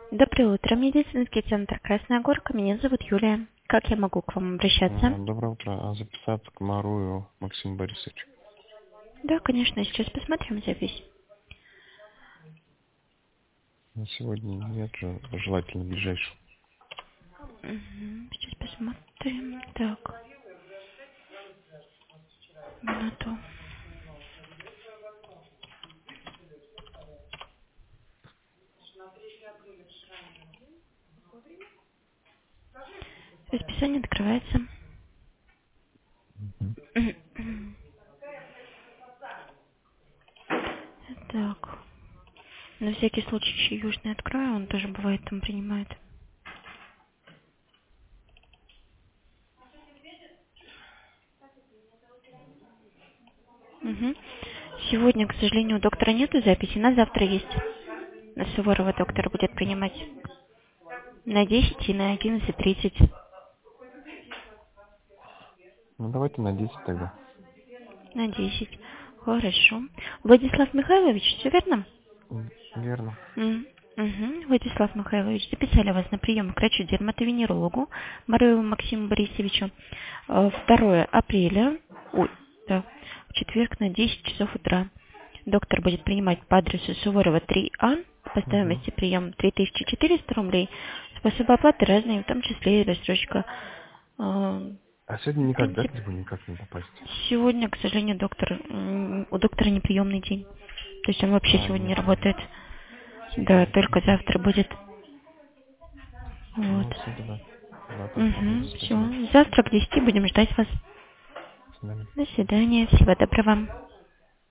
Доброе утро, медицинский центр Красная Горка. Меня зовут Юлия. Как я могу к вам обращаться? Доброе утро. Записаться к Марую Максиму Борисовичу. Да, конечно, сейчас посмотрим запись. На сегодня нет, желательно ближайшего. Сейчас посмотрим. Так, минуту. Расписание открывается. Так, на всякий случай еще южный открою, он тоже бывает там принимает. Сегодня, к сожалению, у доктора нету записи, на завтра есть. На Суворова доктор будет принимать на 10 и на 11:30. Давайте на 10 тогда. На 10. Хорошо. Владислав Михайлович, все верно? Верно. Владислав Михайлович, записали вас на прием к врачу-дерматовенерологу Маруеву Максиму Борисовичу 2 апреля, да, в четверг на 10 часов утра. Доктор будет принимать по адресу Суворова 3А, по стоимости приема 3400 рублей. Способы оплаты разные, в том числе и рассрочка. А сегодня В никак, да, принципе, либо никак не попасть? сегодня, к сожалению, у доктора неприемный день. То есть он вообще сегодня не работает. Да, только завтра будет. Вот. Все тогда. Завтра. Все. Завтра к 10 будем ждать вас. До свидания. До свидания. Всего доброго.